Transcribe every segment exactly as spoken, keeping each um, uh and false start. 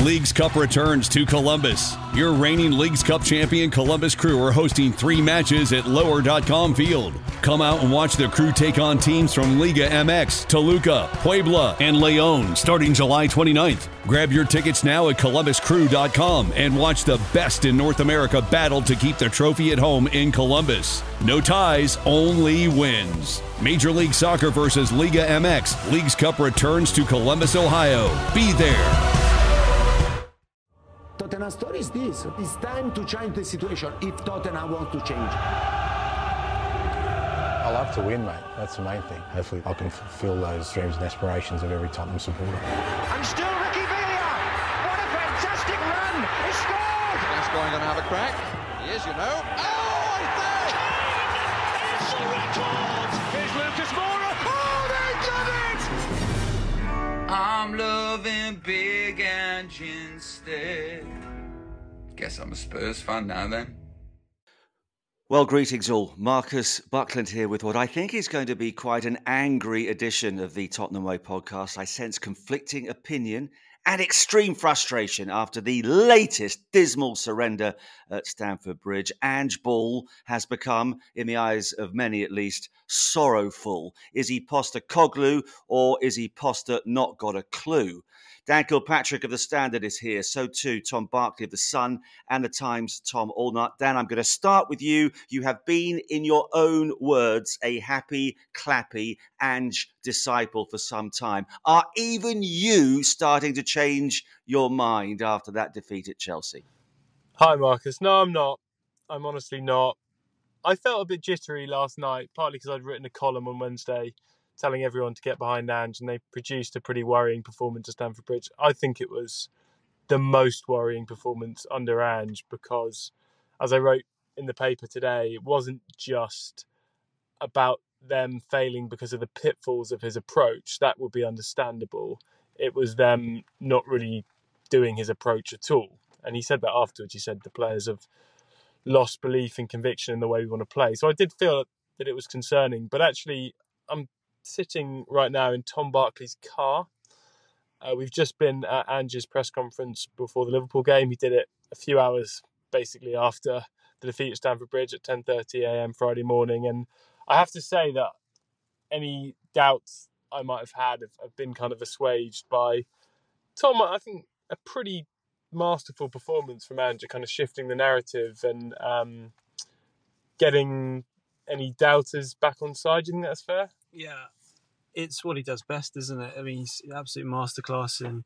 Leagues Cup returns to Columbus. Your reigning Leagues Cup champion Columbus Crew are hosting three matches at lower dot com Field. Come out and watch the Crew take on teams from Liga M X, Toluca, Puebla, and León starting July twenty-ninth. Grab your tickets now at columbus crew dot com and watch the best in North America battle to keep the trophy at home in Columbus. No ties, only wins. Major League Soccer versus Liga M X. Leagues Cup returns to Columbus, Ohio. Be there. Tottenham story is this. It's time to change the situation if Tottenham wants to change. I love to win, mate. That's the main thing. Hopefully I can fulfill those dreams and aspirations of every Tottenham supporter. And still Ricky Villa. What a fantastic run. He scored. Gascoigne going to have a crack. He is, you know. Oh, it's there. It's a record. Here's Lucas Moura. Oh, they done it. I'm loving big engines instead. Guess I'm a Spurs fan now then. Well, greetings all. Marcus Buckland here with what I think is going to be quite an angry edition of the Tottenham Way podcast. I sense conflicting opinion and extreme frustration after the latest dismal surrender at Stamford Bridge. Ange Ball has become, in the eyes of many at least, sorrowful. Is he Postecoglou or is he Poster not got a clue? Dan Kilpatrick of The Standard is here. So too, Tom Barkley of The Sun and The Times, Tom Allnut. Dan, I'm going to start with you. You have been, in your own words, a happy, clappy Ange disciple for some time. Are even you starting to change your mind after that defeat at Chelsea? Hi, Marcus. No, I'm not. I'm honestly not. I felt a bit jittery last night, partly because I'd written a column on Wednesday telling everyone to get behind Ange, and they produced a pretty worrying performance at Stamford Bridge. I think it was the most worrying performance under Ange because, as I wrote in the paper today, it wasn't just about them failing because of the pitfalls of his approach. That would be understandable. It was them not really doing his approach at all. And he said that afterwards. He said the players have lost belief and conviction in the way we want to play. So I did feel that it was concerning. But actually, I'm sitting right now in Tom Barkley's car. Uh, we've just been at Ange's press conference before the Liverpool game. He did it a few hours basically after the defeat at Stamford Bridge at ten thirty a.m. Friday morning. And I have to say that any doubts I might have had have, have been kind of assuaged by Tom. I think a pretty masterful performance from Ange, kind of shifting the narrative and um, getting any doubters back on side. Do you think that's fair? Yeah, it's what he does best, isn't it? I mean, he's an absolute masterclass in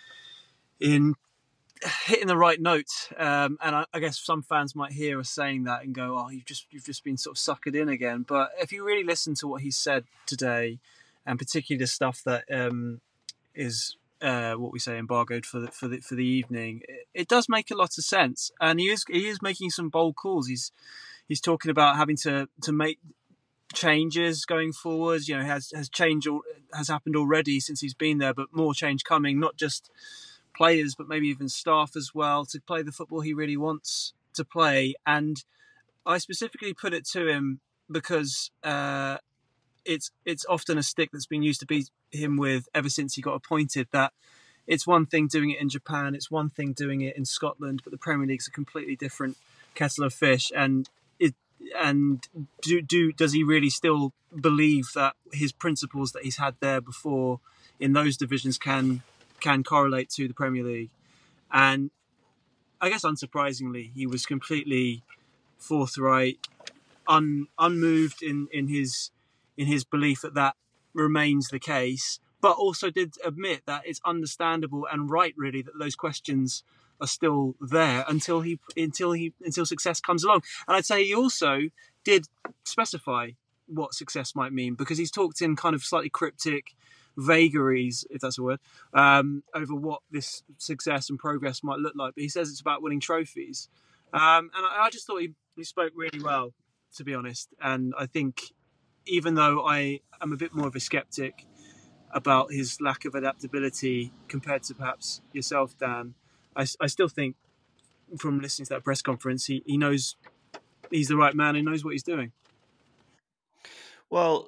in hitting the right notes. Um, and I, I guess some fans might hear us saying that and go, "Oh, you've just you've just been sort of suckered in again." But if you really listen to what he said today, and particularly the stuff that um, is uh, what we say embargoed for the for the for the evening, it, it does make a lot of sense. And he is he is making some bold calls. He's he's talking about having to to make changes going forward. You know, has has change has happened already since he's been there, but more change coming. Not just players, but maybe even staff as well, to play the football he really wants to play. And I specifically put it to him because uh, it's it's often a stick that's been used to beat him with ever since he got appointed. That it's one thing doing it in Japan, it's one thing doing it in Scotland, but the Premier League's a completely different kettle of fish. And And do do does he really still believe that his principles that he's had there before in those divisions can can correlate to the Premier League? And I guess unsurprisingly, he was completely forthright, un, unmoved in, in his in his belief that that remains the case, but also did admit that it's understandable and right, really, that those questions are still there until he until he until success comes along. And I'd say he also did specify what success might mean, because he's talked in kind of slightly cryptic vagaries, if that's a word, um, over what this success and progress might look like. But he says it's about winning trophies. Um, and I, I just thought he, he spoke really well, to be honest. And I think even though I am a bit more of a skeptic about his lack of adaptability compared to perhaps yourself, Dan, I, I still think from listening to that press conference, he, he knows he's the right man and knows what he's doing. Well,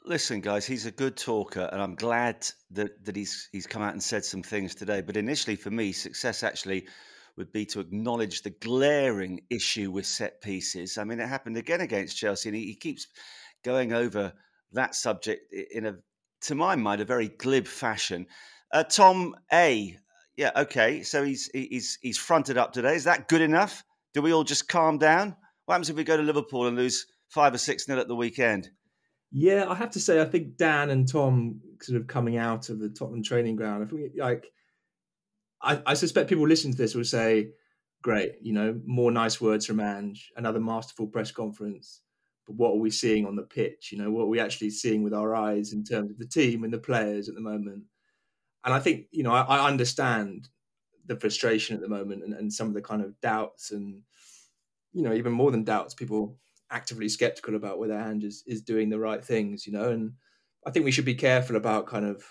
listen, guys, he's a good talker, and I'm glad that, that he's he's come out and said some things today. But initially, for me, success actually would be to acknowledge the glaring issue with set pieces. I mean, it happened again against Chelsea, and he, he keeps going over that subject in a, to my mind, a very glib fashion. Uh, Tom A, yeah, okay, so he's he's he's fronted up today. Is that good enough? Do we all just calm down? What happens if we go to Liverpool and lose five or six nil at the weekend? Yeah, I have to say, I think Dan and Tom sort of coming out of the Tottenham training ground, I think, like, I, I suspect people listening to this will say, great, you know, more nice words from Ange, another masterful press conference. But what are we seeing on the pitch? You know, what are we actually seeing with our eyes in terms of the team and the players at the moment? And I think, you know, I, I understand the frustration at the moment and, and some of the kind of doubts and, you know, even more than doubts, people actively skeptical about whether Ange is, is doing the right things, you know, and I think we should be careful about kind of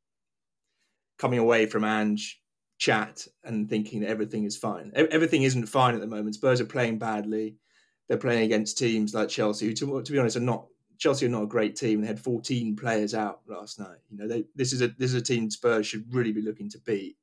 coming away from Ange chat and thinking that everything is fine. Everything isn't fine at the moment. Spurs are playing badly. They're playing against teams like Chelsea, who, to, to be honest, are not Chelsea are not a great team. They had fourteen players out last night. You know, they, this is a this is a team Spurs should really be looking to beat,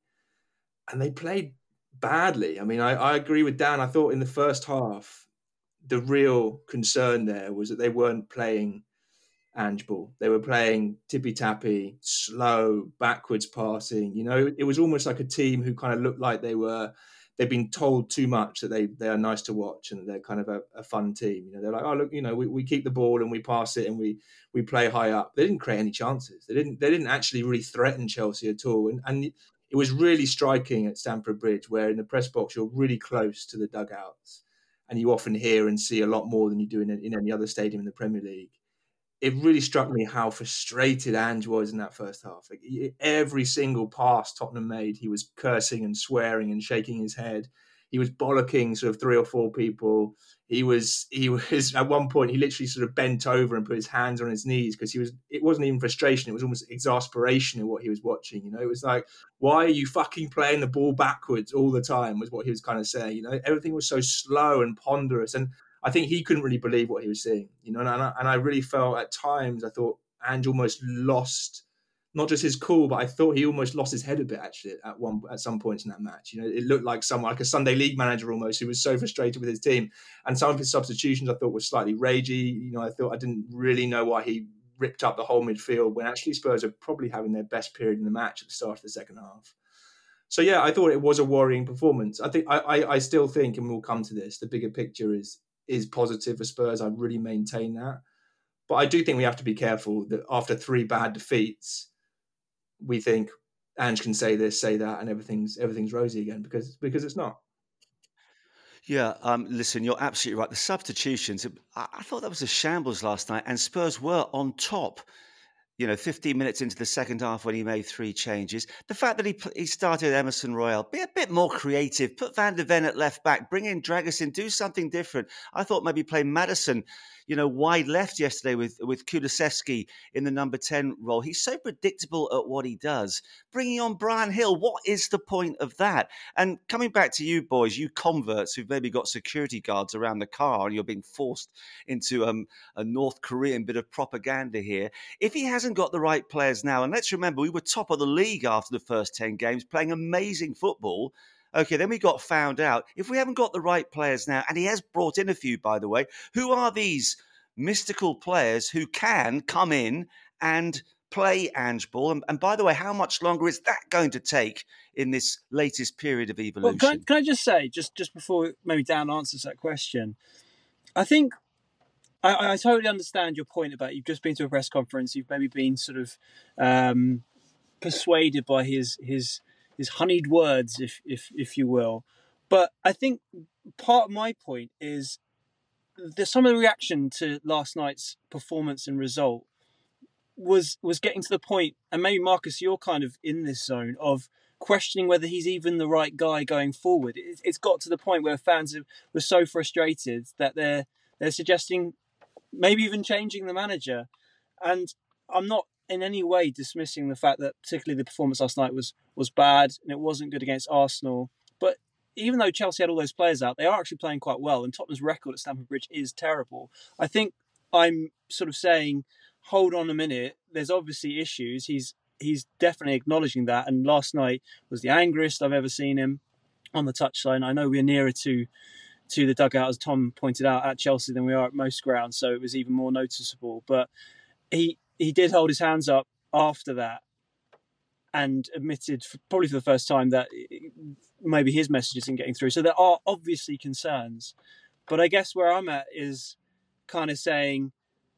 and they played badly. I mean, I, I agree with Dan. I thought in the first half, the real concern there was that they weren't playing Ange ball. They were playing tippy-tappy, slow, backwards passing. You know, it was almost like a team who kind of looked like they were, they've been told too much that they, they are nice to watch and they're kind of a, a fun team. You know, they're like, oh, look, you know, we, we keep the ball and we pass it and we we play high up. They didn't create any chances. They didn't they didn't actually really threaten Chelsea at all. And, and it was really striking at Stamford Bridge, where in the press box, you're really close to the dugouts. And you often hear and see a lot more than you do in, in any other stadium in the Premier League. It really struck me how frustrated Ange was in that first half. Like, every single pass Tottenham made, he was cursing and swearing and shaking his head. He was bollocking sort of three or four people. He was, he was at one point, he literally sort of bent over and put his hands on his knees because he was, it wasn't even frustration. It was almost exasperation in what he was watching. You know, it was like, why are you fucking playing the ball backwards all the time was what he was kind of saying. You know, everything was so slow and ponderous. And I think he couldn't really believe what he was seeing, you know, and I, and I really felt at times, I thought Ange almost lost, not just his cool, but I thought he almost lost his head a bit actually at one at some points in that match. You know, it looked like someone like a Sunday League manager almost who was so frustrated with his team, and some of his substitutions I thought were slightly ragey. You know, I thought I didn't really know why he ripped up the whole midfield when actually Spurs are probably having their best period in the match at the start of the second half. So yeah, I thought it was a worrying performance. I think I I, I still think, and we'll come to this, the bigger picture is. is positive for Spurs. I really maintain that. But I do think we have to be careful that after three bad defeats, we think Ange can say this, say that, and everything's everything's rosy again, because because it's not. Yeah, um, listen, you're absolutely right. The substitutions, I, I thought that was a shambles last night, and Spurs were on top. You know, fifteen minutes into the second half when he made three changes. The fact that he he started Emerson Royal, be a bit more creative, put Van de Ven at left back, bring in Dragusin, do something different. I thought maybe play Maddison, you know, wide left yesterday with, with Kulusevski in the number ten role. He's so predictable at what he does. Bringing on Brian Hill, what is the point of that? And coming back to you boys, you converts who've maybe got security guards around the car and you're being forced into um, a North Korean bit of propaganda here. If he hasn't got the right players now, and let's remember, we were top of the league after the first ten games, playing amazing football. Okay, then we got found out. If we haven't got the right players now, and he has brought in a few, by the way, who are these mystical players who can come in and play Ange ball? And, and by the way, how much longer is that going to take in this latest period of evolution? Well, can, I, can I just say, just, just before maybe Dan answers that question, I think I, I totally understand your point about you've just been to a press conference, you've maybe been sort of um, persuaded by his his his honeyed words, if if if you will. But I think part of my point is that some of the reaction to last night's performance and result was was getting to the point, and maybe Marcus, you're kind of in this zone of questioning whether he's even the right guy going forward. It, it's got to the point where fans have, were so frustrated that they're they're suggesting maybe even changing the manager. And I'm not in any way dismissing the fact that particularly the performance last night was was bad and it wasn't good against Arsenal. But even though Chelsea had all those players out, they are actually playing quite well, and Tottenham's record at Stamford Bridge is terrible. I think I'm sort of saying hold on a minute, there's obviously issues. He's he's definitely acknowledging that. And last night was the angriest I've ever seen him on the touchline. I know we're nearer to to the dugout, as Tom pointed out, at Chelsea than we are at most grounds, so it was even more noticeable. But he he did hold his hands up after that and admitted, probably for the first time, that maybe his message isn't getting through. So there are obviously concerns. But I guess where I'm at is kind of saying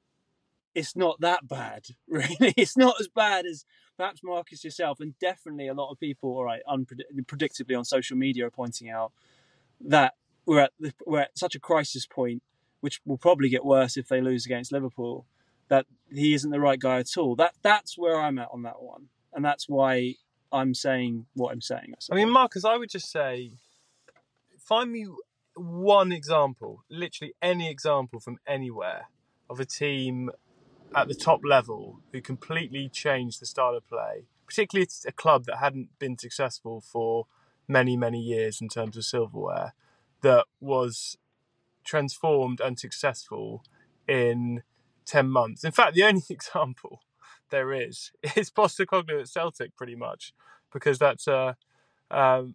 it's not that bad, really. It's not as bad as perhaps Marcus yourself, and definitely a lot of people, all right, unpredictably on social media are pointing out that we're at the, we're at such a crisis point, which will probably get worse if they lose against Liverpool, that he isn't the right guy at all. That that's where I'm at on that one, and that's why I'm saying what I'm saying. I, I mean, Marcus, I would just say, find me one example, literally any example from anywhere, of a team at the top level who completely changed the style of play, particularly a club that hadn't been successful for many, many years in terms of silverware, that was transformed and successful in ten months. In fact, the only example there is is Postecoglou at Celtic, pretty much, because that's a um,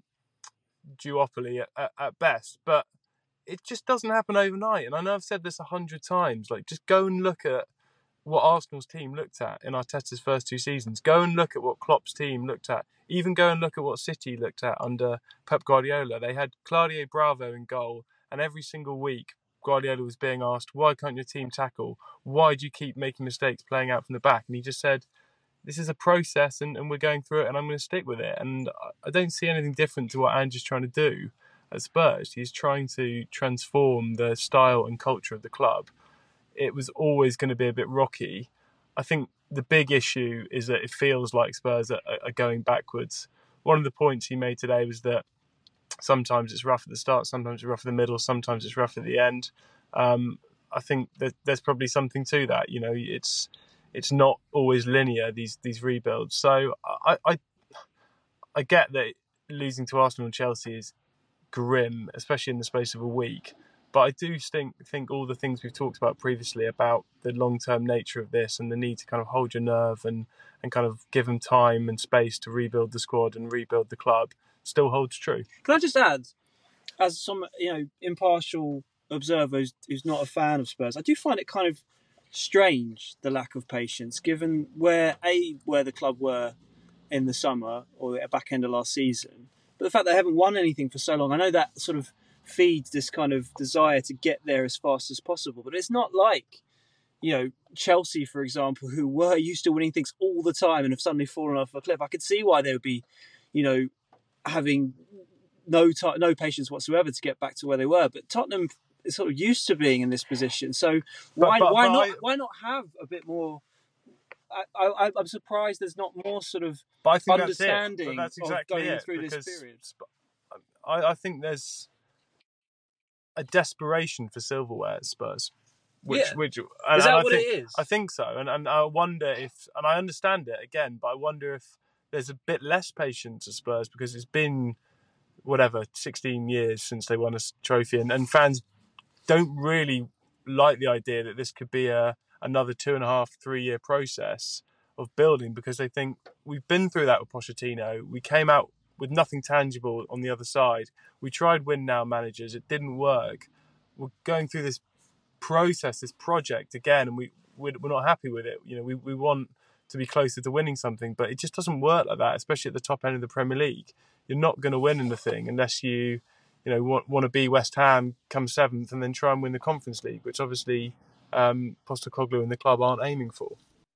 duopoly at, at, at best. But it just doesn't happen overnight. And I know I've said this a hundred times. Like, just go and look at what Arsenal's team looked at in Arteta's first two seasons. Go and look at what Klopp's team looked at. Even go and look at what City looked at under Pep Guardiola. They had Claudio Bravo in goal, and every single week Guardiola was being asked, why can't your team tackle? Why do you keep making mistakes playing out from the back? And he just said, this is a process and, and we're going through it and I'm going to stick with it. And I don't see anything different to what Ange's trying to do at Spurs. He's trying to transform the style and culture of the club. It was always going to be a bit rocky. I think the big issue is that it feels like Spurs are, are going backwards. One of the points he made today was that sometimes it's rough at the start, sometimes it's rough at the middle, sometimes it's rough at the end. Um, I think that there's probably something to that. You know, it's it's not always linear, these these rebuilds. So I I, I get that losing to Arsenal and Chelsea is grim, especially in the space of a week. But I do think think all the things we've talked about previously about the long-term nature of this and the need to kind of hold your nerve and, and kind of give them time and space to rebuild the squad and rebuild the club still holds true. Can I just add, as some you know impartial observer who's, who's not a fan of Spurs, I do find it kind of strange, the lack of patience, given where a where the club were in the summer or at back end of last season, but the fact they haven't won anything for so long. I know that sort of feeds this kind of desire to get there as fast as possible. But it's not like, you know, Chelsea, for example, who were used to winning things all the time and have suddenly fallen off a cliff. I could see why they would be, you know, having no t- no patience whatsoever to get back to where they were. But Tottenham is sort of used to being in this position. So why but, but, why but not I, why not have a bit more? I, I, I'm surprised there's not more sort of but I think understanding that's, that's exactly of going it, through this period. I, I think there's a desperation for silverware at Spurs. Which, yeah. which, and, is that and what I think, it is? I think so. And, and I wonder if, and I understand it again, but I wonder if there's a bit less patience at Spurs because it's been, whatever, sixteen years since they won a trophy. And, and fans don't really like the idea that this could be a another two and a half, three year process of building because they think we've been through that with Pochettino. We came out with nothing tangible on the other side. We tried win now managers. It didn't work. We're going through this process, this project again, and we, we're not happy with it. You know, we, we want to be closer to winning something, but it just doesn't work like that, especially at the top end of the Premier League. You're not going to win anything unless you, you know, want, want to be West Ham, come seventh, and then try and win the Conference League, which obviously um, Postecoglou and the club aren't aiming for.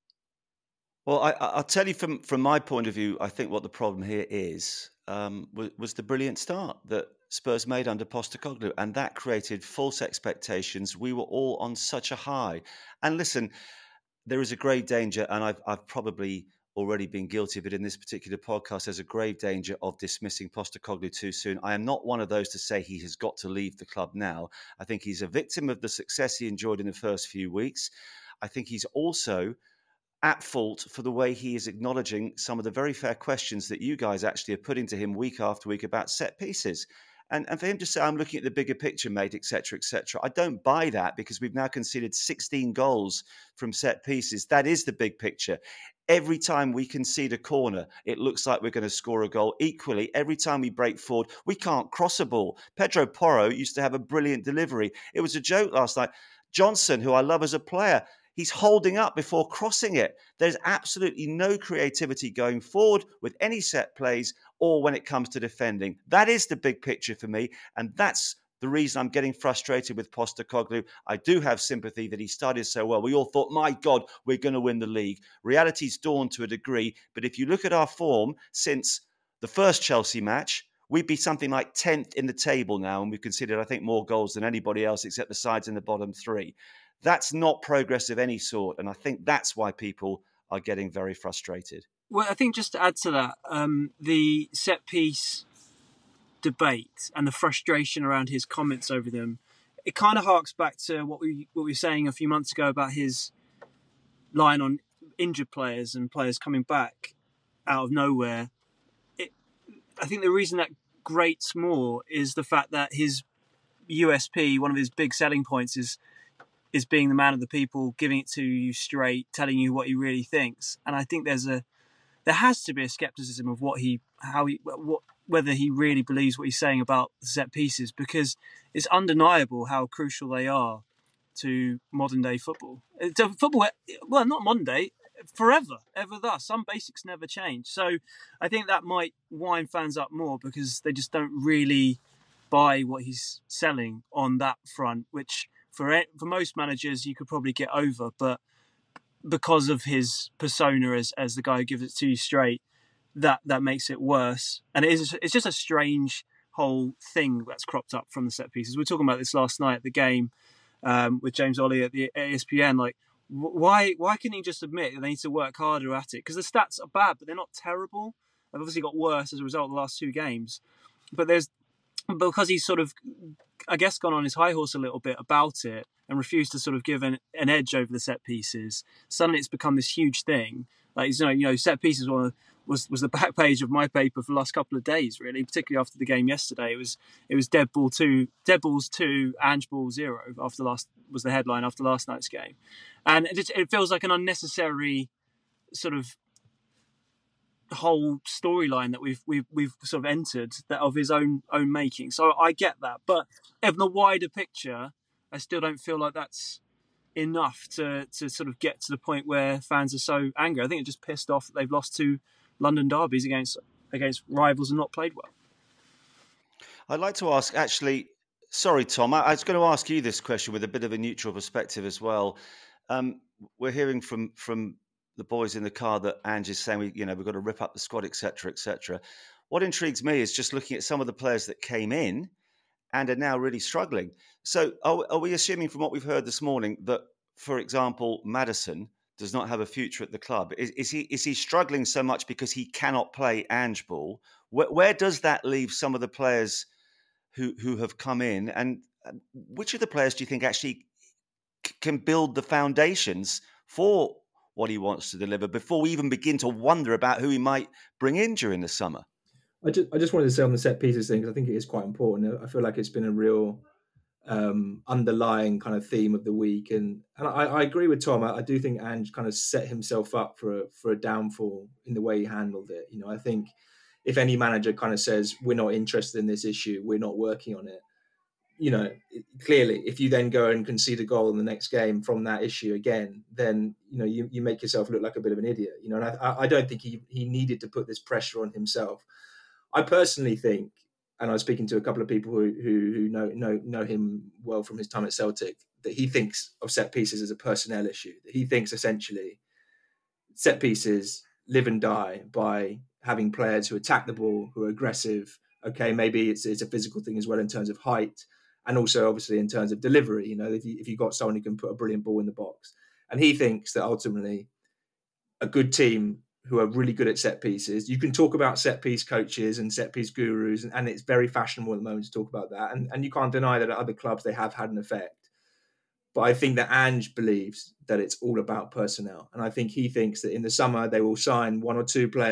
Well, I, I'll tell you from, from my point of view, I think what the problem here is um, was, was the brilliant start that Spurs made under Postecoglou, and that created false expectations. We were all on such a high. And listen, there is a grave danger, and I've, I've probably already been guilty of it in this particular podcast. There's a grave danger of dismissing Postecoglou too soon. I am not one of those to say he has got to leave the club now. I think he's a victim of the success he enjoyed in the first few weeks. I think he's also at fault for the way he is acknowledging some of the very fair questions that you guys actually are putting to him week after week about set pieces. And, and for him to say, I'm looking at the bigger picture, mate, et cetera, et cetera, I don't buy that because we've now conceded sixteen goals from set pieces. That is the big picture. Every time we concede a corner, it looks like we're going to score a goal. Equally, every time we break forward, we can't cross a ball. Pedro Porro used to have a brilliant delivery. It was a joke last night. Johnson, who I love as a player, he's holding up before crossing it. There's absolutely no creativity going forward with any set plays or when it comes to defending. That is the big picture for me, and that's the reason I'm getting frustrated with Postecoglou. I do have sympathy that he started so well. We all thought, my God, we're going to win the league. Reality's dawned to a degree, but if you look at our form since the first Chelsea match, we'd be something like tenth in the table now, and we've conceded, I think, more goals than anybody else except the sides in the bottom three. That's not progress of any sort, and I think that's why people are getting very frustrated. Well, I think just to add to that, um, the set piece debate and the frustration around his comments over them, it kind of harks back to what we what we were saying a few months ago about his line on injured players and players coming back out of nowhere. It, I think the reason that grates more is the fact that his U S P, one of his big selling points, is is being the man of the people, giving it to you straight, telling you what he really thinks. And I think there's a there has to be a skepticism of what he how he what whether he really believes what he's saying about the set pieces, because it's undeniable how crucial they are to modern day football. To football, well, not modern day, forever, ever thus. Some basics never change. So I think that might wind fans up more because they just don't really buy what he's selling on that front, which for for most managers you could probably get over, but because of his persona as as the guy who gives it to you straight, that that makes it worse. And it is it's just a strange whole thing that's cropped up from the set pieces. We were talking about this last night at the game um, with James Ollie at the E S P N. Like, why why can he just admit that they need to work harder at it? Because the stats are bad, but they're not terrible. They've obviously got worse as a result of the last two games. But there's because he's sort of, I guess, gone on his high horse a little bit about it and refused to sort of give an, an edge over the set pieces. Suddenly, it's become this huge thing. Like, you know, you know, set pieces one of was was the back page of my paper for the last couple of days, really, particularly after the game yesterday. It was it was dead ball two, dead balls two, Ange ball zero after last was the headline after last night's game, and it, it feels like an unnecessary sort of whole storyline that we've we've we've sort of entered that of his own own making. So I get that, but in the wider picture, I still don't feel like that's enough to to sort of get to the point where fans are so angry. I think they're just pissed off that they've lost two London derbies against against rivals and not played well. I'd like to ask, actually, sorry, Tom, I, I was going to ask you this question with a bit of a neutral perspective as well. Um, we're hearing from from the boys in the car that Ange is saying, we, you know, we've got to rip up the squad, et cetera, et cetera. What intrigues me is just looking at some of the players that came in and are now really struggling. So are, are we assuming from what we've heard this morning that, for example, Maddison does not have a future at the club? Is, is he is he struggling so much because he cannot play Ange ball? Where, where does that leave some of the players who who have come in? And which of the players do you think actually c- can build the foundations for what he wants to deliver before we even begin to wonder about who he might bring in during the summer? I just I just wanted to say on the set pieces thing, because I think it is quite important. I feel like it's been a real um, underlying kind of theme of the week, and and I, I agree with Tom. I, I do think Ange kind of set himself up for a for a downfall in the way he handled it. You know, I think if any manager kind of says we're not interested in this issue, we're not working on it, you know, clearly if you then go and concede a goal in the next game from that issue again, then you know you, you make yourself look like a bit of an idiot. You know, and I, I don't think he he needed to put this pressure on himself. I personally think, and I was speaking to a couple of people who who, who know know know him well from his time at Celtic, that he thinks of set pieces as a personnel issue. That he thinks essentially set pieces live and die by having players who attack the ball, who are aggressive. Okay, maybe it's it's a physical thing as well in terms of height, and also obviously in terms of delivery. You know, if you if you've got someone who can put a brilliant ball in the box, and he thinks that ultimately a good team who are really good at set pieces. You can talk about set piece coaches and set piece gurus, and, and it's very fashionable at the moment to talk about that. And, and you can't deny that at other clubs they have had an effect. But I think that Ange believes that it's all about personnel. And I think he thinks that in the summer they will sign one or two players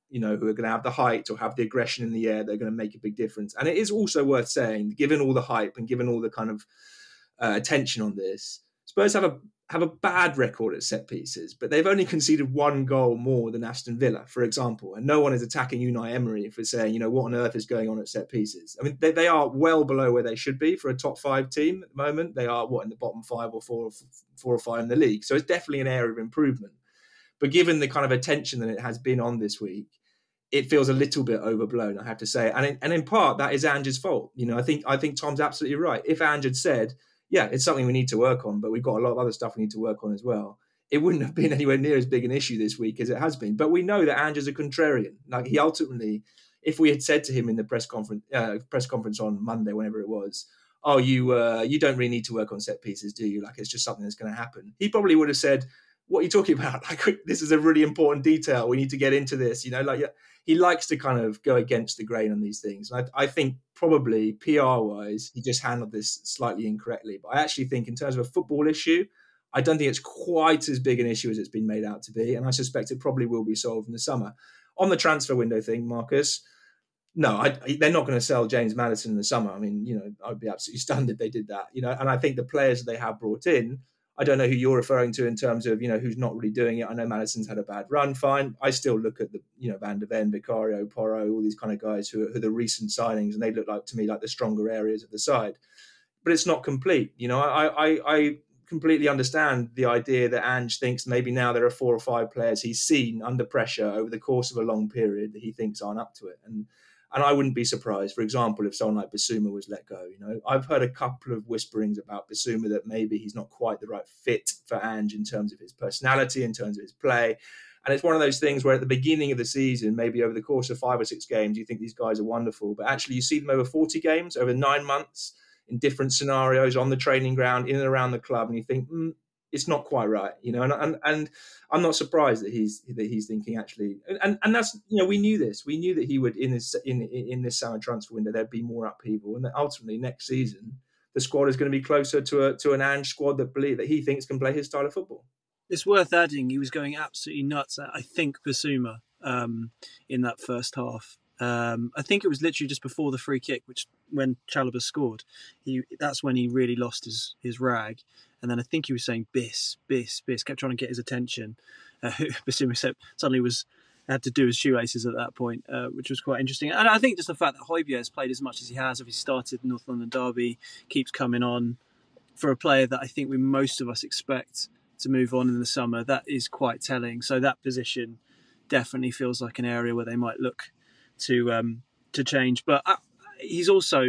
you know, who are going to have the height or have the aggression in the air, they're going to make a big difference. And it is also worth saying, given all the hype and given all the kind of uh, attention on this, Spurs have a have a bad record at set pieces, but they've only conceded one goal more than Aston Villa, for example. And no one is attacking Unai Emery for saying, you know, what on earth is going on at set pieces? I mean, they, they are well below where they should be for a top five team at the moment. They are, what, in the bottom five or four, four or five in the league. So it's definitely an area of improvement. But given the kind of attention that it has been on this week, it feels a little bit overblown, I have to say. And in, and in part, that is Ange's fault. You know, I think I think Tom's absolutely right. If Ange had said, yeah, it's something we need to work on, but we've got a lot of other stuff we need to work on as well, it wouldn't have been anywhere near as big an issue this week as it has been. But we know that Ange is a contrarian. Like, he ultimately, if we had said to him in the press conference uh, press conference on Monday, whenever it was, oh, you uh, you don't really need to work on set pieces, do you? Like, it's just something that's going to happen. He probably would have said, what are you talking about? Like, this is a really important detail. We need to get into this. You know, like, he likes to kind of go against the grain on these things. And I, I think probably P R-wise, he just handled this slightly incorrectly. But I actually think in terms of a football issue, I don't think it's quite as big an issue as it's been made out to be. And I suspect it probably will be solved in the summer. On the transfer window thing, Marcus, no, I, they're not going to sell James Maddison in the summer. I mean, you know, I'd be absolutely stunned if they did that. You know, and I think the players that they have brought in, I don't know who you're referring to in terms of, you know, who's not really doing it. I know Maddison's had a bad run, fine. I still look at the, you know, Van de Ven, Vicario, Porro, all these kind of guys who are, who are the recent signings, and they look like, to me, like the stronger areas of the side. But it's not complete. You know, I, I, I completely understand the idea that Ange thinks maybe now there are four or five players he's seen under pressure over the course of a long period that he thinks aren't up to it. And And I wouldn't be surprised, for example, if someone like Bissouma was let go. You know, I've heard a couple of whisperings about Bissouma that maybe he's not quite the right fit for Ange in terms of his personality, in terms of his play. And it's one of those things where at the beginning of the season, maybe over the course of five or six games, you think these guys are wonderful. But actually, you see them over forty games, over nine months, in different scenarios, on the training ground, in and around the club, and you think, mm, it's not quite right, you know, and, and and I'm not surprised that he's that he's thinking actually, and and that's, you know, we knew this, we knew that he would in this in in this summer transfer window there'd be more upheaval, and that ultimately next season the squad is going to be closer to a to an Ange squad that believe that he thinks can play his style of football. It's worth adding, he was going absolutely nuts at, I think, Bissouma um, in that first half. Um, I think it was literally just before the free kick, which when Chalobah scored, he that's when he really lost his his rag. And then I think he was saying Biss, Biss, Biss, kept trying to get his attention. Uh, Bissouma suddenly was had to do his shoelaces at that point, uh, which was quite interesting. And I think just the fact that Højbjerg has played as much as he has, if he started North London Derby, keeps coming on for a player that I think we most of us expect to move on in the summer, that is quite telling. So that position definitely feels like an area where they might look to um, to change. But uh, he's also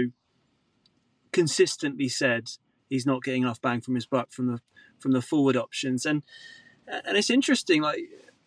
consistently said he's not getting enough bang from his buck from the from the forward options, and and it's interesting. Like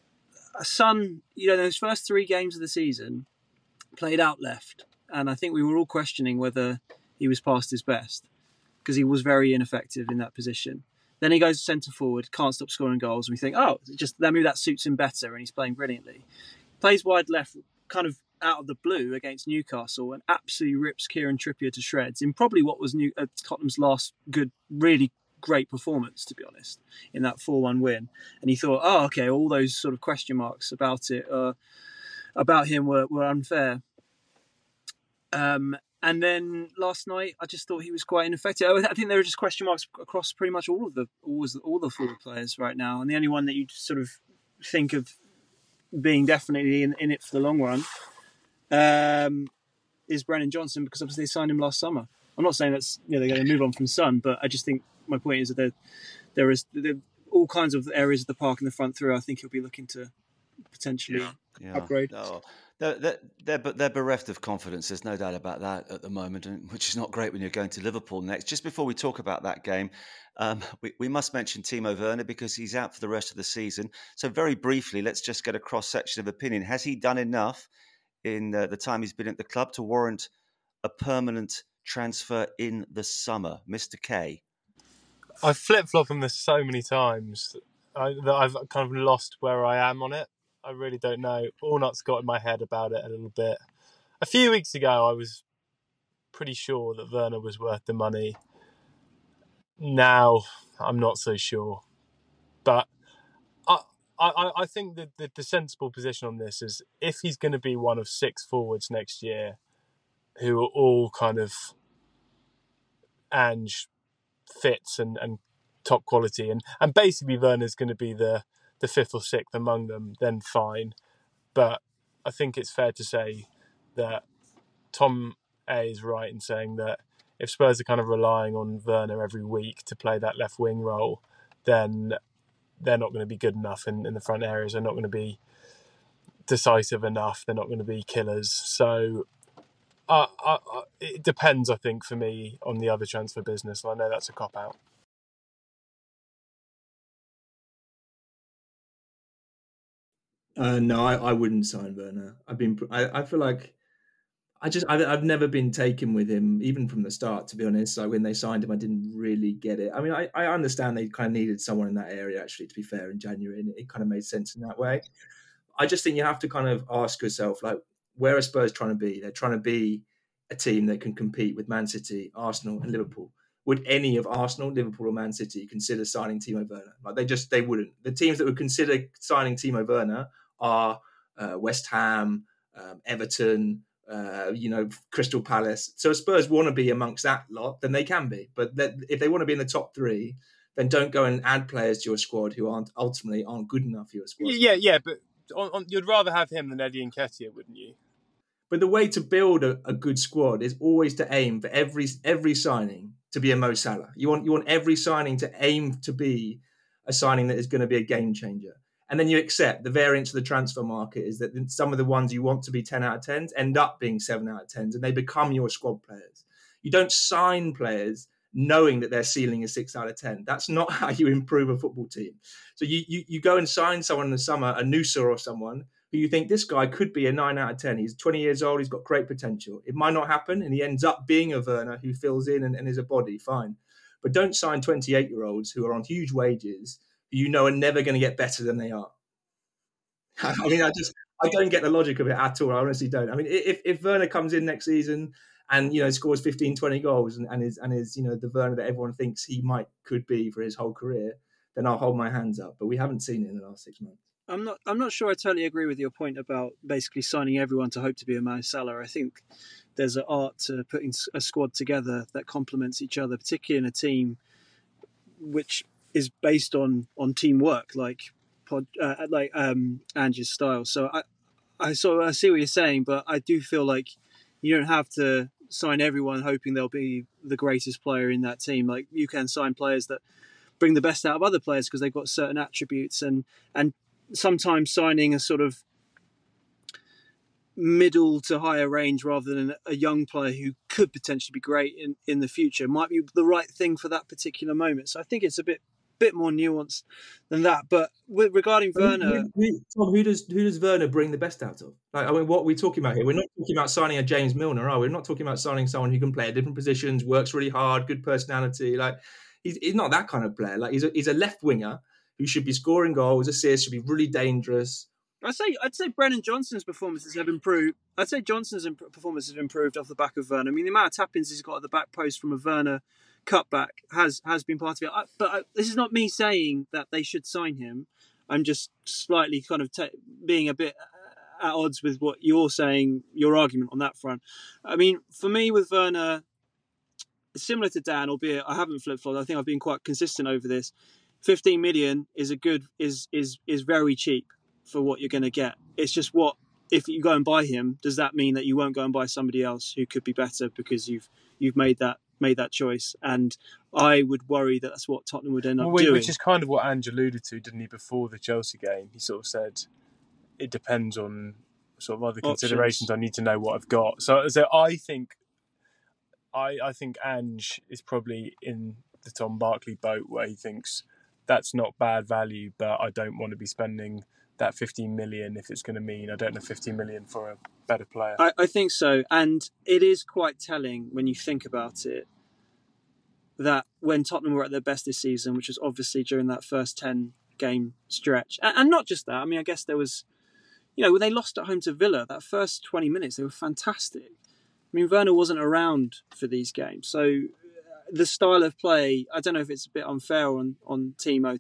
Son, you know, those first three games of the season played out left, and I think we were all questioning whether he was past his best because he was very ineffective in that position. Then he goes centre forward, can't stop scoring goals, and we think, oh, just maybe that suits him better, and he's playing brilliantly. Plays wide left, kind of out of the blue against Newcastle, and absolutely rips Kieran Trippier to shreds in probably what was New, uh, Tottenham's last good, really great performance, to be honest, in that four one win. And he thought, oh, okay, all those sort of question marks about it, uh, about him were, were unfair. Um, and then last night, I just thought he was quite ineffective. I think there are just question marks across pretty much all of the all, all the forward players right now. And the only one that you sort of think of being definitely in, in it for the long run Um, is Brennan Johnson, because obviously they signed him last summer. I'm not saying that's, you know, they're going to move on from Son, but I just think my point is that there, there is there, all kinds of areas of the park in the front through. I think he'll be looking to potentially yeah. Yeah. upgrade. No. They're, they're, they're, they're bereft of confidence. There's no doubt about that at the moment, which is not great when you're going to Liverpool next. Just before we talk about that game, um, we, we must mention Timo Werner because he's out for the rest of the season. So very briefly, let's just get a cross-section of opinion. Has he done enough in uh, the time he's been at the club to warrant a permanent transfer in the summer? Mister K. I've flip-flopped on this so many times I, that I've kind of lost where I am on it. I really don't know. Allnutt's got in my head about it a little bit. A few weeks ago, I was pretty sure that Werner was worth the money. Now, I'm not so sure. But I, I, I think that the, the sensible position on this is if he's going to be one of six forwards next year who are all kind of Ange fits and, and top quality, and, and basically Werner's going to be the, the fifth or sixth among them, then fine. But I think it's fair to say that Tom A is right in saying that if Spurs are kind of relying on Werner every week to play that left wing role, then they're not going to be good enough in, in the front areas. They're not going to be decisive enough. They're not going to be killers. So uh, uh, uh, it depends, I think, for me, on the other transfer business. And I know that's a cop-out. Uh, no, I, I wouldn't sign Werner. I've been. I, I feel like I just. I, I've never been taken with him, even from the start. To be honest, like when they signed him, I didn't really get it. I mean, I, I understand they kind of needed someone in that area. Actually, to be fair, in January, and it kind of made sense in that way. I just think you have to kind of ask yourself, like, where are Spurs trying to be? They're trying to be a team that can compete with Man City, Arsenal, and Liverpool. Would any of Arsenal, Liverpool, or Man City consider signing Timo Werner? Like they just they wouldn't. The teams that would consider signing Timo Werner are uh, West Ham, um, Everton, uh, you know, Crystal Palace. So if Spurs want to be amongst that lot, then they can be. But that, if they want to be in the top three, then don't go and add players to your squad who aren't ultimately aren't good enough for your squad. Yeah, yeah, but on, on, you'd rather have him than Eddie Nketiah, wouldn't you? But the way to build a, a good squad is always to aim for every every signing to be a Mo Salah. You want you want every signing to aim to be a signing that is going to be a game changer. And then you accept the variance of the transfer market is that some of the ones you want to be ten out of tens end up being seven out of tens and they become your squad players. You don't sign players knowing that their ceiling is six out of ten. That's not how you improve a football team. So you you, you go and sign someone in the summer, a Noosa or someone, who you think this guy could be a nine out of ten. He's twenty years old. He's got great potential. It might not happen, and he ends up being a Werner who fills in and, and is a body, fine. But don't sign twenty-eight-year-olds who are on huge wages who you know are never going to get better than they are. I mean, I just I don't get the logic of it at all. I honestly don't. I mean, if if Werner comes in next season and, you know, scores fifteen, twenty goals and, and is and is, you know, the Werner that everyone thinks he might could be for his whole career, then I'll hold my hands up. But we haven't seen it in the last six months. I'm not. I'm not sure. I totally agree with your point about basically signing everyone to hope to be a Mo Salah. I think there's an art to putting a squad together that complements each other, particularly in a team which is based on on teamwork, like pod, uh, like um, Ange's style. So I, I sort of I see what you're saying, but I do feel like you don't have to sign everyone hoping they'll be the greatest player in that team. Like you can sign players that bring the best out of other players because they've got certain attributes and and. Sometimes signing a sort of middle to higher range rather than a young player who could potentially be great in, in the future might be the right thing for that particular moment. So I think it's a bit bit more nuanced than that. But with, regarding Werner, who, who, Tom, who does who does Werner bring the best out of? Like, I mean, what are we talking about here? We're not talking about signing a James Milner, are we? We're not talking about signing someone who can play at different positions, works really hard, good personality. Like he's, he's not that kind of player. Like he's a, he's a left winger who should be scoring goals, assists, should be really dangerous. I'd say I'd say Brennan Johnson's performances have improved. I'd say Johnson's performances have improved off the back of Werner. I mean, the amount of tap-ins he's got at the back post from a Werner cutback has has been part of it. I, but I, this is not me saying that they should sign him. I'm just slightly kind of t- being a bit at odds with what you're saying, your argument on that front. I mean, for me with Werner, similar to Dan, albeit I haven't flip-flopped. I think I've been quite consistent over this. fifteen million is a good is is is very cheap for what you're going to get. It's just what if you go and buy him, does that mean that you won't go and buy somebody else who could be better because you've you've made that made that choice? And I would worry that that's what Tottenham would end up well, doing. Which is kind of what Ange alluded to, didn't he, before the Chelsea game? He sort of said it depends on sort of other Options. considerations. I need to know what I've got. So, so I think I I think Ange is probably in the Tom Barkley boat where he thinks that's not bad value, but I don't want to be spending that fifteen million if it's going to mean I don't know fifteen million for a better player. I, I think so, and it is quite telling when you think about it that when Tottenham were at their best this season, which was obviously during that first ten game stretch, and, and not just that. I mean, I guess there was, you know, when they lost at home to Villa, that first twenty minutes they were fantastic. I mean, Werner wasn't around for these games, so the style of play, I don't know if it's a bit unfair on, on Timo to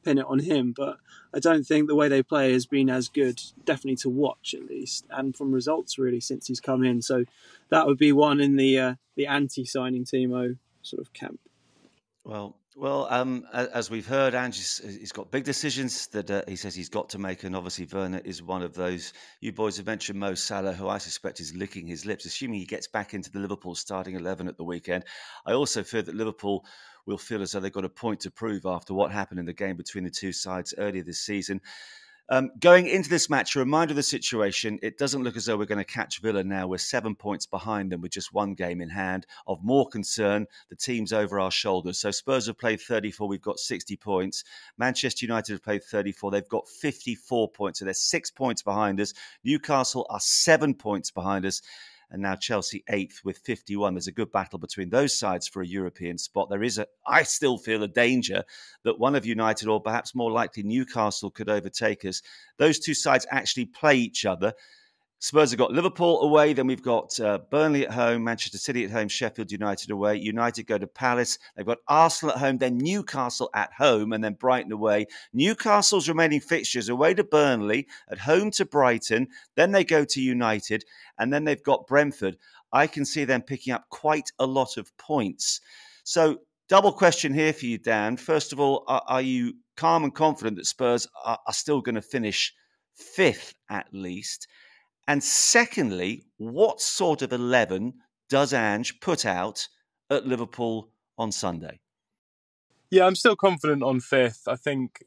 pin it on him, but I don't think the way they play has been as good, definitely to watch at least, and from results really since he's come in. So that would be one in the uh, the anti-signing Timo sort of camp. Well, well, um, as we've heard, Ange, he's got big decisions that uh, he says he's got to make, and obviously Werner is one of those. You boys have mentioned Mo Salah, who I suspect is licking his lips, assuming he gets back into the Liverpool starting eleven at the weekend. I also fear that Liverpool will feel as though they've got a point to prove after what happened in the game between the two sides earlier this season. Um, going into this match, a reminder of the situation, it doesn't look as though we're going to catch Villa now. We're seven points behind them with just one game in hand. Of more concern, the team's over our shoulders. So Spurs have played thirty-four, we've got sixty points. Manchester United have played thirty-four, they've got fifty-four points. So they're six points behind us. Newcastle are seven points behind us. And now Chelsea eighth with fifty-one. There's a good battle between those sides for a European spot. There is, a, I still feel a danger that one of United or perhaps more likely Newcastle could overtake us. Those two sides actually play each other. Spurs have got Liverpool away, then we've got uh, Burnley at home, Manchester City at home, Sheffield United away. United go to Palace. They've got Arsenal at home, then Newcastle at home, and then Brighton away. Newcastle's remaining fixtures away to Burnley, at home to Brighton, then they go to United, and then they've got Brentford. I can see them picking up quite a lot of points. So, double question here for you, Dan. First of all, are, are you calm and confident that Spurs are, are still going to finish fifth at least? And secondly, what sort of eleven does Ange put out at Liverpool on Sunday? Yeah, I'm still confident on fifth. I think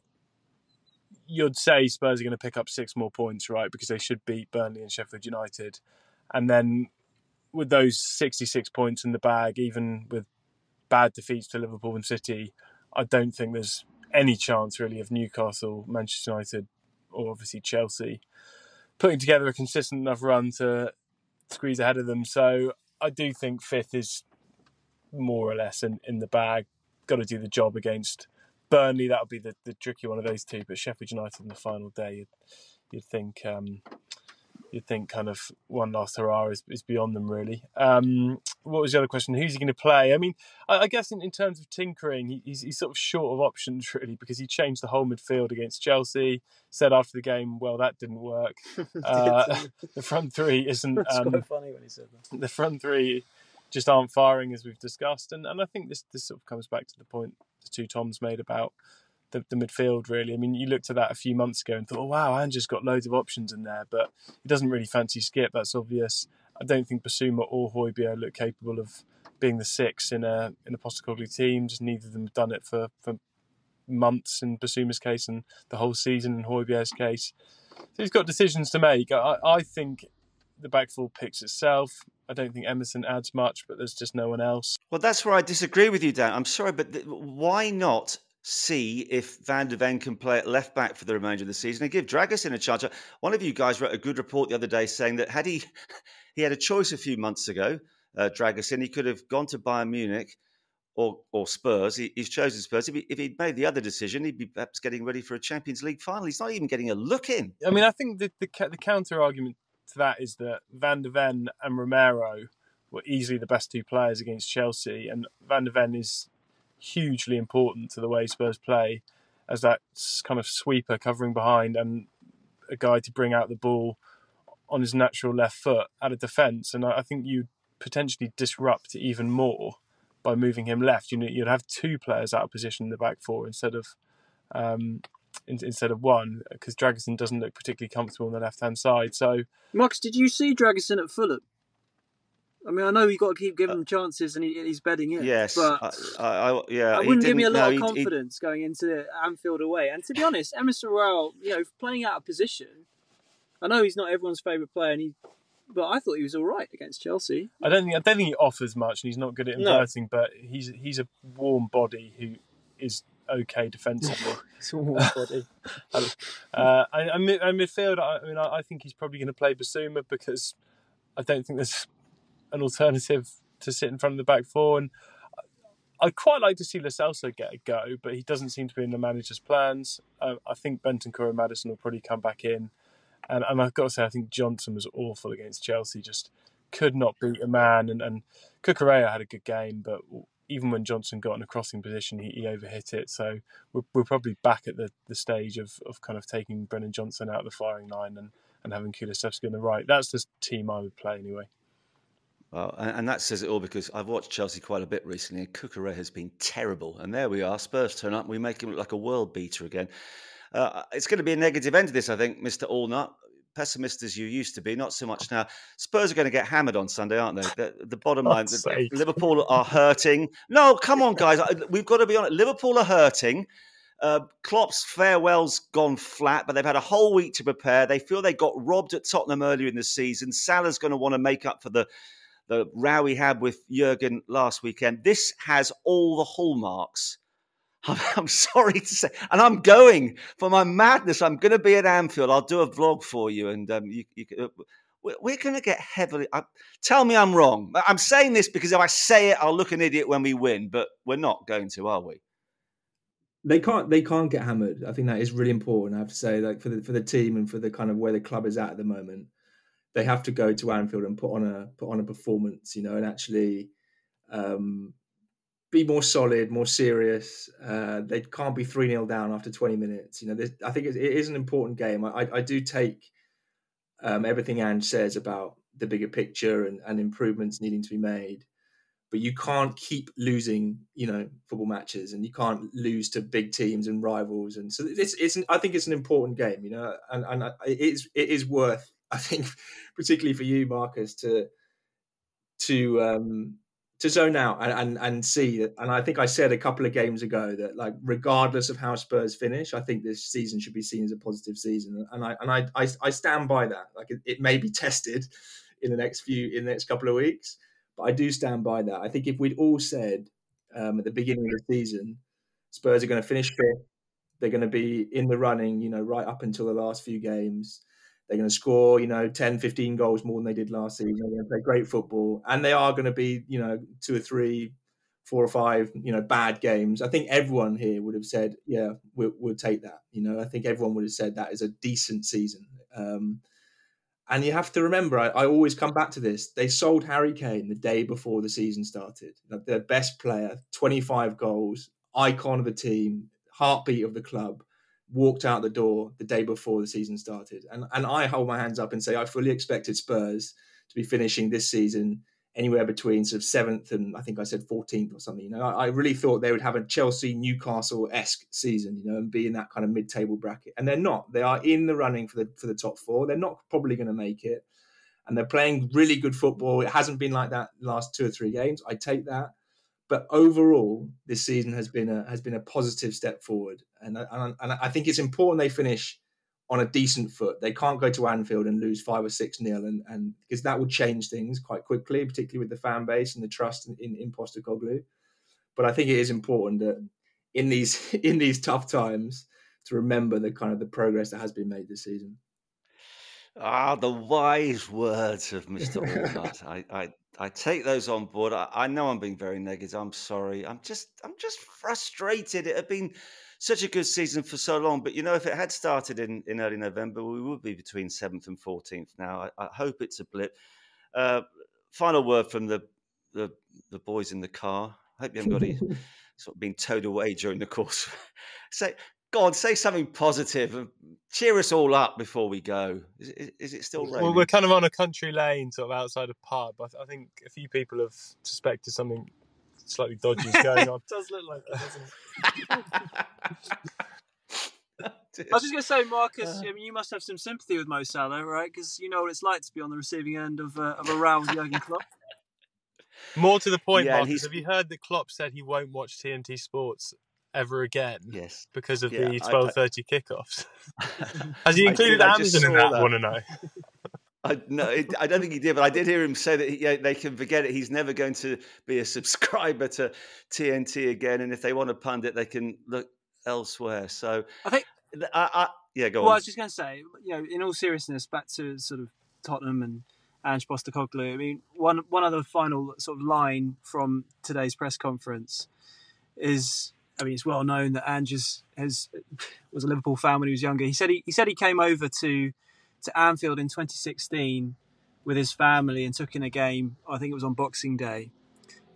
you'd say Spurs are going to pick up six more points, right? Because they should beat Burnley and Sheffield United. And then with those sixty-six points in the bag, even with bad defeats to Liverpool and City, I don't think there's any chance really of Newcastle, Manchester United, or obviously Chelsea putting together a consistent enough run to squeeze ahead of them. So I do think fifth is more or less in, in the bag. Got to do the job against Burnley. That'll be the, the tricky one of those two. But Sheffield United on the final day, you'd, you'd think um, you'd think kind of one last hurrah is, is beyond them, really. Um, what was the other question? Who's he going to play? I mean, I, I guess in, in terms of tinkering, he, he's, he's sort of short of options, really, because he changed the whole midfield against Chelsea. Said after the game, well, that didn't work. Uh, the front three isn't... That's um, quite funny when he said that. The front three just aren't firing, as we've discussed. And, and I think this, this sort of comes back to the point the two Toms made about The, the midfield, really. I mean, you looked at that a few months ago and thought, oh, wow, Ange's got loads of options in there, but he doesn't really fancy Skip, that's obvious. I don't think Basuma or Højbjerg look capable of being the six in a in a Postecoglou team. Just neither of them have done it for, for months in Basuma's case and the whole season in Højbjerg's case. So he's got decisions to make. I, I think the back four picks itself. I don't think Emerson adds much, but there's just no one else. Well, that's where I disagree with you, Dan. I'm sorry, but th- why not see if Van de Ven can play at left back for the remainder of the season and give Dragusin a chance? One of you guys wrote a good report the other day saying that had he he had a choice a few months ago, uh, Dragusin, he could have gone to Bayern Munich or or Spurs. He, he's chosen Spurs. If, he, if he'd made the other decision, he'd be perhaps getting ready for a Champions League final. He's not even getting a look in. I mean, I think the, the, the counter argument to that is that Van de Ven and Romero were easily the best two players against Chelsea, and Van de Ven is hugely important to the way Spurs play as that kind of sweeper covering behind and a guy to bring out the ball on his natural left foot out of defence. And I think you'd potentially disrupt even more by moving him left. You'd have two players out of position in the back four instead of um, instead of one, because Dragusin doesn't look particularly comfortable on the left-hand side. So, Marcus, did you see Dragusin at Fulham? I mean, I know you've got to keep giving him chances, and he, he's bedding in. Yes, but I, I, I, yeah, I wouldn't give me a lot no, of confidence he, he, going into Anfield away. And to be honest, Emerson Royal, you know, playing out of position. I know he's not everyone's favourite player, and he, but I thought he was all right against Chelsea. I don't think I don't think he offers much, and he's not good at inverting. No. But he's he's a warm body who is okay defensively. It's a warm body. uh, I, I, I midfield. I, I mean, I, I think he's probably going to play Basuma because I don't think there's an alternative to sit in front of the back four. And I'd quite like to see Lo Celso get a go, but he doesn't seem to be in the manager's plans. Uh, I think Bentancur and Maddison will probably come back in. And, and I've got to say, I think Johnson was awful against Chelsea. Just could not beat a man. And, and Cucurella had a good game, but even when Johnson got in a crossing position, he, he overhit it. So we're, we're probably back at the, the stage of, of kind of taking Brennan Johnson out of the firing line and, and having Kulusevski on the right. That's the team I would play anyway. Well, and, and that says it all, because I've watched Chelsea quite a bit recently, and Cucurella has been terrible. And there we are, Spurs turn up, we make him look like a world beater again. Uh, it's going to be a negative end to this, I think, Mister Allnut. Pessimist as you used to be, not so much now. Spurs are going to get hammered on Sunday, aren't they? The, the bottom line, the, Liverpool are hurting. No, come on, guys. We've got to be honest. Liverpool are hurting. Uh, Klopp's farewell's gone flat, but they've had a whole week to prepare. They feel they got robbed at Tottenham earlier in the season. Salah's going to want to make up for the, the row he had with Jurgen last weekend. This has all the hallmarks. I'm sorry to say, and I'm going for my madness. I'm going to be at Anfield. I'll do a vlog for you, and um, you, you, uh, we're going to get heavily. Uh, tell me I'm wrong. I'm saying this because if I say it, I'll look an idiot when we win. But we're not going to, are we? They can't. They can't get hammered. I think that is really important. I have to say, like for the for the team and for the kind of where the club is at at the moment, they have to go to Anfield and put on a put on a performance, you know, and actually. Um, Be more solid, more serious. Uh, they can't be three nil down after twenty minutes. You know, I think it is an important game. I, I do take um, everything Ange says about the bigger picture and, and improvements needing to be made, but you can't keep losing, you know, football matches, and you can't lose to big teams and rivals. And so it's, it's I think it's an important game, you know, and, and it is it is worth, I think, particularly for you, Marcus, to to. Um, to zone out and, and, and see that. And I think I said a couple of games ago that, like, regardless of how Spurs finish, I think this season should be seen as a positive season. And I and I I, I stand by that. Like, it, it may be tested in the next few in the next couple of weeks, but I do stand by that. I think if we'd all said um, at the beginning of the season, Spurs are going to finish fifth, they're going to be in the running, you know, right up until the last few games. They're going to score, you know, ten, fifteen goals more than they did last season. They're going to play great football. And they are going to be, you know, two or three, four or five, you know, bad games. I think everyone here would have said, yeah, we'll, we'll take that. You know, I think everyone would have said that is a decent season. Um, and you have to remember, I, I always come back to this. They sold Harry Kane the day before the season started. Like, their best player, twenty-five goals, icon of the team, heartbeat of the club. Walked out the door the day before the season started. And and I hold my hands up and say I fully expected Spurs to be finishing this season anywhere between sort of seventh and I think I said fourteenth or something. You know, I, I really thought they would have a Chelsea, Newcastle-esque season, you know, and be in that kind of mid-table bracket. And they're not. They are in the running for the for the top four. They're not probably going to make it. And they're playing really good football. It hasn't been like that the last two or three games. I take that. But overall, this season has been a has been a positive step forward, and and, and I think it's important they finish on a decent foot. They can't go to Anfield and lose five or six nil, and and because that would change things quite quickly, particularly with the fan base and the trust in in, in Postecoglou. But I think it is important that in these in these tough times to remember the kind of the progress that has been made this season. Ah, the wise words of Mister Allnut. I, I, I take those on board. I, I know I'm being very negative. I'm sorry. I'm just I'm just frustrated. It had been such a good season for so long. But, you know, if it had started in, in early November, we would be between seventh and fourteenth now. I, I hope it's a blip. Uh, final word from the, the the boys in the car. I hope you haven't got any sort of being towed away during the course. Say, go on, say something positive and cheer us all up before we go. Is, is, is it still raining? Well, we're kind of on a country lane, sort of outside a pub. I, th- I think a few people have suspected something slightly dodgy is going on. It does look like that, doesn't it? I was just going to say, Marcus, I mean, you must have some sympathy with Mo Salah, right? Because you know what it's like to be on the receiving end of, uh, of a row with Jurgen Klopp. More to the point, Yeah, and Marcus, he's- have you heard that Klopp said he won't watch T N T Sports ever again Yes. because of Yeah, the I- twelve thirty kickoffs? Has he I included did, I just Amazon in saw that? that. I want to know. I, no, it, I don't think he did, but I did hear him say that he, yeah, they can forget it. He's never going to be a subscriber to T N T again, and if they want to pundit, they can look elsewhere. So, I think. I, I, yeah, go Well, I on. was just going to say, you know, in all seriousness, back to sort of Tottenham and Ange Postecoglou. I mean, one one other final sort of line from today's press conference is, I mean, it's well known that Ange is, has was a Liverpool fan when he was younger. He said he, he said he came over to to Anfield in twenty sixteen with his family and took in a game. I think it was on Boxing Day,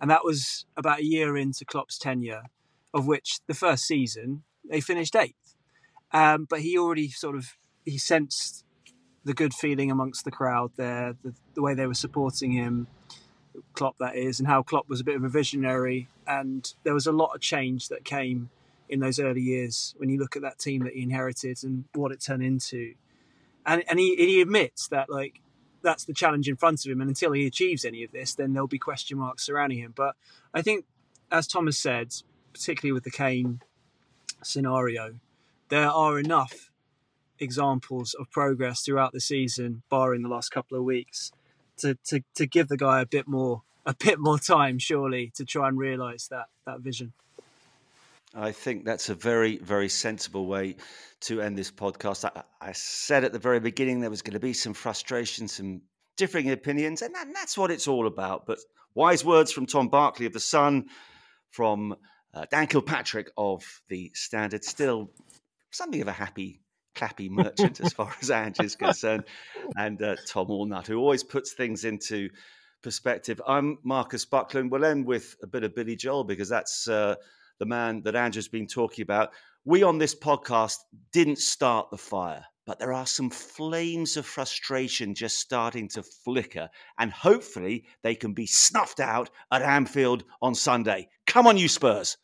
And that was about a year into Klopp's tenure, of which the first season they finished eighth. Um, but he already sort of, he sensed the good feeling amongst the crowd there, the, the way they were supporting him, Klopp that is, and how Klopp was a bit of a visionary. And there was a lot of change that came in those early years when you look at that team that he inherited and what it turned into. And and he, he admits that, like, that's the challenge in front of him. And until he achieves any of this, then there'll be question marks surrounding him. But I think, as Thomas said, particularly with the Kane scenario, there are enough examples of progress throughout the season, barring the last couple of weeks, to, to, to give the guy a bit more a bit more time, surely, to try and realise that that vision. I think that's a very, very sensible way to end this podcast. I, I said at the very beginning there was going to be some frustration, some differing opinions, and, that, and that's what it's all about. But wise words from Tom Barkley of The Sun, from uh, Dan Kilpatrick of The Standard, still something of a happy, clappy merchant as far as Ange is concerned, and uh, Tom Allnut, who always puts things into perspective. I'm Marcus Buckland. We'll end with a bit of Billy Joel, because that's uh, the man that Ange has been talking about. We on this podcast didn't start the fire, but there are some flames of frustration just starting to flicker, and hopefully they can be snuffed out at Anfield on Sunday. Come on, you Spurs.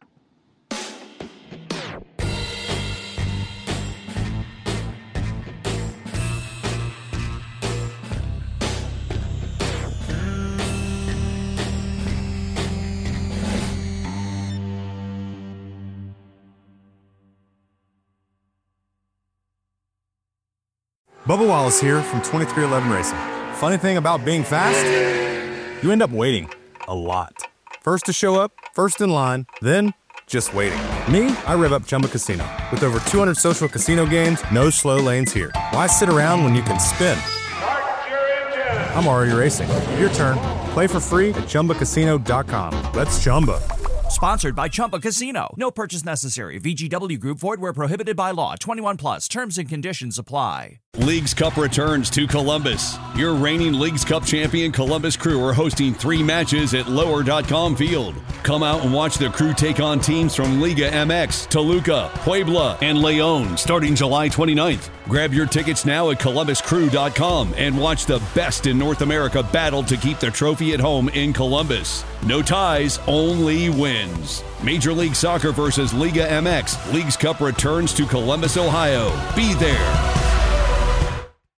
Bubba Wallace here from twenty-three eleven Racing. Funny thing about being fast, you end up waiting a lot. First to show up, first in line, then just waiting. Me, I rev up Chumba Casino. With over two hundred social casino games, no slow lanes here. Why sit around when you can spin? I'm already racing. Your turn. Play for free at Chumba Casino dot com. Let's Chumba. Sponsored by Chumba Casino. No purchase necessary. V G W Group. Void where prohibited by law. twenty-one plus. Terms and conditions apply. Leagues Cup returns to Columbus. Your reigning Leagues Cup champion Columbus Crew are hosting three matches at lower dot com field. Come out and watch the Crew take on teams from Liga M X, Toluca, Puebla, and León starting July twenty-ninth. Grab your tickets now at columbus crew dot com and watch the best in North America battle to keep the trophy at home in Columbus. No ties, only wins. Major League Soccer versus Liga M X. Leagues Cup returns to Columbus, Ohio. Be there.